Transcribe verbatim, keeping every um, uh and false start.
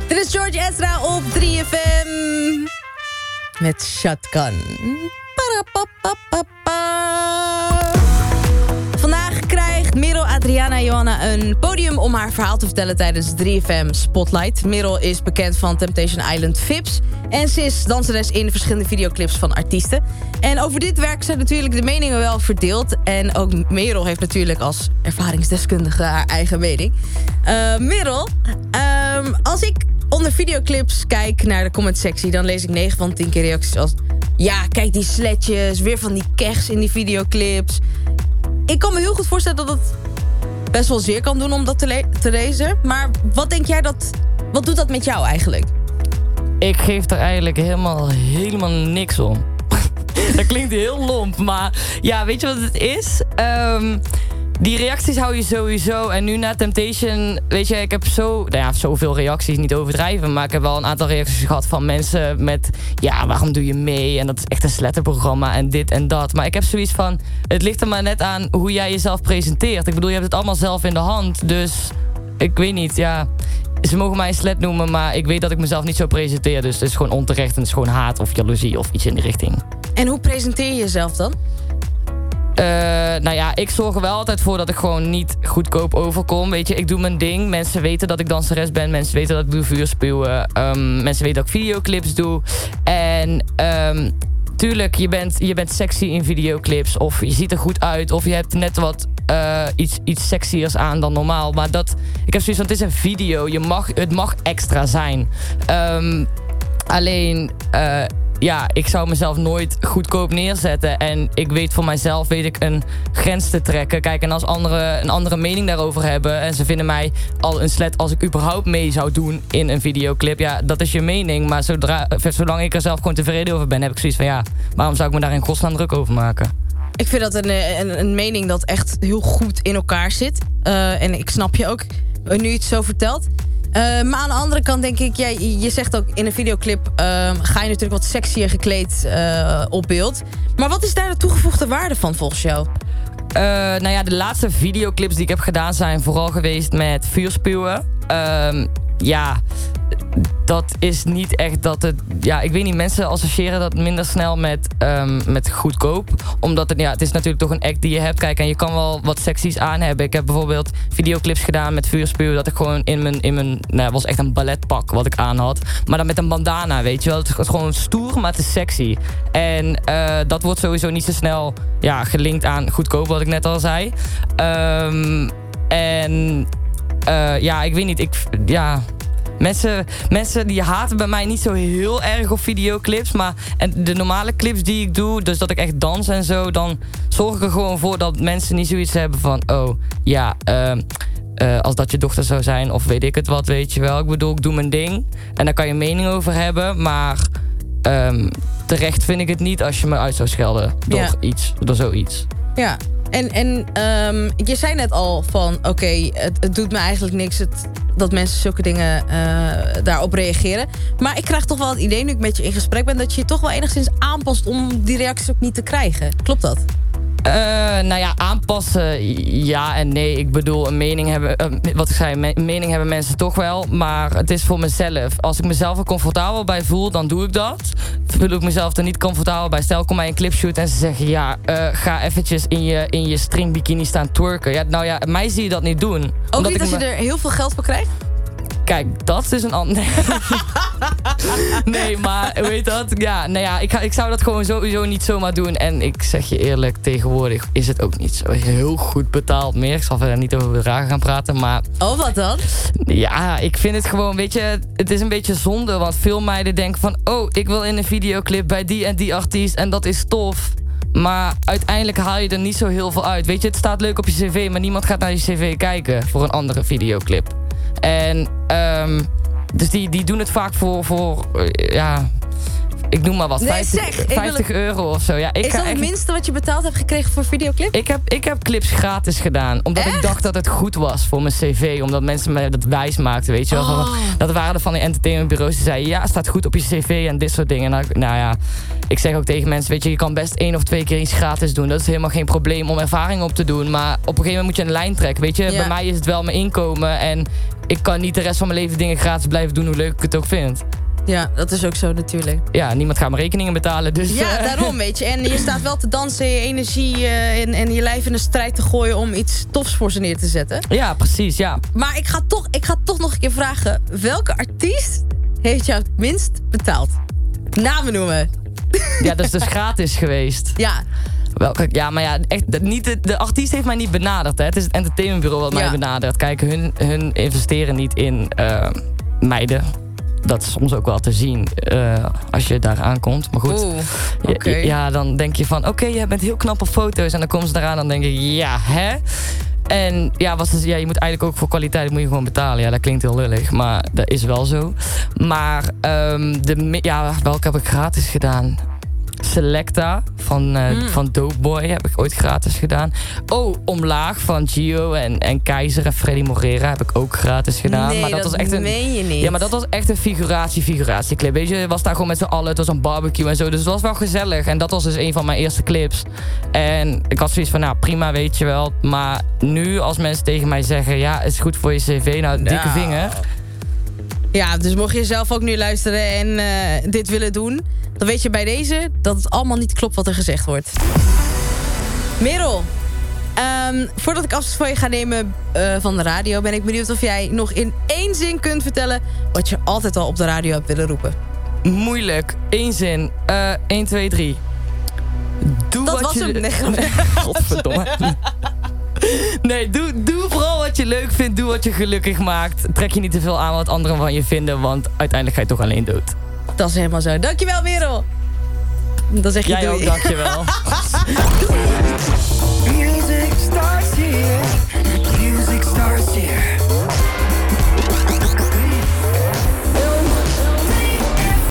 Dit is George Ezra op drie F M. Met Shotgun. Vandaag krijgt Merel Adriana Johanna een podium om haar verhaal te vertellen tijdens drie F M Spotlight. Merel is bekend van Temptation Island V I Ps en ze is danseres in verschillende videoclips van artiesten. En over dit werk zijn natuurlijk de meningen wel verdeeld. En ook Merel heeft natuurlijk als ervaringsdeskundige haar eigen mening. Uh, Merel, um, als ik onder videoclips kijk naar de commentsectie, dan lees ik negen van tien keer reacties als: ja, kijk die sletjes, weer van die kechs in die videoclips. Ik kan me heel goed voorstellen dat het best wel zeer kan doen om dat te, le- te lezen. Maar wat denk jij dat, wat doet dat met jou eigenlijk? Ik geef er eigenlijk helemaal, helemaal niks om. Dat klinkt heel lomp, maar ja, weet je wat het is? Um, die reacties hou je sowieso. En nu na Temptation, weet je, ik heb zo, nou ja, zoveel reacties, niet overdrijven, maar ik heb wel een aantal reacties gehad van mensen met: ja, waarom doe je mee? En dat is echt een slettenprogramma en dit en dat. Maar ik heb zoiets van: het ligt er maar net aan hoe jij jezelf presenteert. Ik bedoel, je hebt het allemaal zelf in de hand. Dus ik weet niet, ja. Ze mogen mij een slet noemen, maar ik weet dat ik mezelf niet zo presenteer. Dus het is gewoon onterecht en het is gewoon haat of jaloezie of iets in die richting. En hoe presenteer je jezelf dan? Uh, nou ja, ik zorg er wel altijd voor dat ik gewoon niet goedkoop overkom. Weet je, ik doe mijn ding. Mensen weten dat ik danseres ben. Mensen weten dat ik doe vuurspuwen. Um, mensen weten dat ik videoclips doe. En um, tuurlijk, je bent, je bent sexy in videoclips. Of je ziet er goed uit. Of je hebt net wat uh, iets, iets sexiers aan dan normaal. Maar dat, ik heb zoiets van: het is een video. Je mag, het mag extra zijn. Um, alleen Uh, Ja, ik zou mezelf nooit goedkoop neerzetten. En ik weet voor mijzelf, weet ik een grens te trekken. Kijk, en als anderen een andere mening daarover hebben en ze vinden mij al een slet als ik überhaupt mee zou doen in een videoclip, ja, dat is je mening. Maar zodra, zolang ik er zelf gewoon tevreden over ben, heb ik zoiets van: ja, waarom zou ik me daar in godsnaam druk over maken? Ik vind dat een, een, een mening dat echt heel goed in elkaar zit. Uh, en ik snap je ook, nu je het zo vertelt. Uh, maar aan de andere kant denk ik, ja, je zegt ook in een videoclip uh, ga je natuurlijk wat sexier gekleed uh, op beeld. Maar wat is daar de toegevoegde waarde van volgens jou? Uh, nou ja, de laatste videoclips die ik heb gedaan zijn vooral geweest met vuurspuwen. Uh, ja, dat is niet echt dat het... Ja, ik weet niet, mensen associëren dat minder snel met, um, met goedkoop. Omdat het, ja, het is natuurlijk toch een act die je hebt. Kijk, en je kan wel wat seksies aan hebben. Ik heb bijvoorbeeld videoclips gedaan met vuurspuwen, dat ik gewoon in mijn... in mijn nou, het was echt een balletpak wat ik aan had. Maar dan met een bandana, weet je wel. Het is gewoon stoer, maar het is sexy. En uh, dat wordt sowieso niet zo snel ja, gelinkt aan goedkoop, wat ik net al zei. Um, en uh, ja, ik weet niet, ik... Ja... Mensen, mensen die haten bij mij niet zo heel erg op videoclips. Maar en de normale clips die ik doe, dus dat ik echt dans en zo, dan zorg ik er gewoon voor dat mensen niet zoiets hebben van: oh, ja, uh, uh, als dat je dochter zou zijn of weet ik het wat, weet je wel. Ik bedoel, ik doe mijn ding en daar kan je mening over hebben. Maar um, terecht vind ik het niet als je me uit zou schelden door ja. iets, door zoiets. Ja, en, en um, je zei net al van: oké, okay, het, het doet me eigenlijk niks het, dat mensen zulke dingen uh, daarop reageren. Maar ik krijg toch wel het idee, nu ik met je in gesprek ben, dat je je toch wel enigszins aanpast om die reacties ook niet te krijgen. Klopt dat? Uh, nou ja, aanpassen, ja en nee. Ik bedoel, een mening hebben, uh, wat ik zei, een mening hebben mensen toch wel. Maar het is voor mezelf. Als ik mezelf er comfortabel bij voel, dan doe ik dat. Voel ik mezelf er niet comfortabel bij. Stel, ik kom bij een clipshoot en ze zeggen: ja, uh, ga eventjes in je, in je stringbikini staan twerken. Ja, nou ja, mij zie je dat niet doen. Ook niet ik als me... je er heel veel geld voor krijgt? Kijk, dat is een ander... Nee, maar weet dat? Ja, nou ja, ik, ik zou dat gewoon sowieso niet zomaar doen. En ik zeg je eerlijk, tegenwoordig is het ook niet zo heel goed betaald meer. Ik zal verder niet over bedragen gaan praten, maar... Oh, wat dan? Ja, ik vind het gewoon, weet je, het is een beetje zonde. Want veel meiden denken van: oh, ik wil in een videoclip bij die en die artiest en dat is tof. Maar uiteindelijk haal je er niet zo heel veel uit. Weet je, het staat leuk op je cv, maar niemand gaat naar je cv kijken voor een andere videoclip. En um, dus die, die doen het vaak voor, voor uh, ja, ik noem maar wat, nee, vijftig, zeg, vijftig wil... euro of zo. Ja, ik is dat het echt... minste wat je betaald hebt gekregen voor videoclip? Ik heb, ik heb clips gratis gedaan. Omdat echt? Ik dacht dat het goed was voor mijn cv. Omdat mensen me dat wijs maakten, weet je wel. Oh. Van, dat waren er van die entertainmentbureaus die zeiden: ja, staat goed op je cv en dit soort dingen. Nou, nou ja, ik zeg ook tegen mensen: weet je, je kan best één of twee keer iets gratis doen. Dat is helemaal geen probleem om ervaring op te doen. Maar op een gegeven moment moet je een lijn trekken, weet je. Ja. Bij mij is het wel mijn inkomen en ik kan niet de rest van mijn leven dingen gratis blijven doen, hoe leuk ik het ook vind. Ja, dat is ook zo natuurlijk. Ja, niemand gaat mijn rekeningen betalen, dus... Ja, daarom, weet je. En je staat wel te dansen, je energie uh, en, en je lijf in de strijd te gooien om iets tofs voor ze neer te zetten. Ja, precies, ja. Maar ik ga toch, ik ga toch nog een keer vragen, welke artiest heeft jou het minst betaald? Namen noemen. Ja, dat is dus gratis geweest. Ja. Welke, ja, maar ja, echt, niet de, de artiest heeft mij niet benaderd. Hè. Het is het entertainmentbureau wat ja. mij benadert. Kijk, hun, hun investeren niet in uh, meiden. Dat is soms ook wel te zien uh, als je daar aankomt. Maar goed, Oeh, okay. ja, ja, dan denk je van... Oké, okay, jij bent heel knap op foto's. En dan komen ze eraan en dan denk ik... Ja, hè? En ja, wat is, ja, je moet eigenlijk ook voor kwaliteit moet je gewoon betalen. Ja, dat klinkt heel lullig, maar dat is wel zo. Maar um, de, ja, welke heb ik gratis gedaan? Selecta van, uh, mm. van Dopeboy heb ik ooit gratis gedaan. Oh, Omlaag van Gio en, en Keizer en Freddy Morera heb ik ook gratis gedaan. Nee, maar dat, dat was echt een, meen je niet. Ja, maar dat was echt een figuratie-figuratieclip. Weet je, het was daar gewoon met z'n allen. Het was een barbecue en zo, dus het was wel gezellig. En dat was dus een van mijn eerste clips. En ik had zoiets van, nou prima, weet je wel. Maar nu als mensen tegen mij zeggen... Ja, is goed voor je cv, nou, dikke nou. vinger. Ja, dus mocht je zelf ook nu luisteren en uh, dit willen doen... dan weet je bij deze dat het allemaal niet klopt wat er gezegd wordt. Merel, um, voordat ik afstand van je ga nemen uh, van de radio... ben ik benieuwd of jij nog in één zin kunt vertellen... wat je altijd al op de radio hebt willen roepen. Moeilijk. Eén zin. Uh, één, twee, drie. Doe dat wat was je... hem. Nee, godverdomme. Nee, doe, doe vooral wat je leuk vindt. Doe wat je gelukkig maakt. Trek je niet te veel aan wat anderen van je vinden... want uiteindelijk ga je toch alleen dood. Dat is helemaal zo. Dankjewel, Merel. Dan zeg je Jij doei. ook, dankjewel.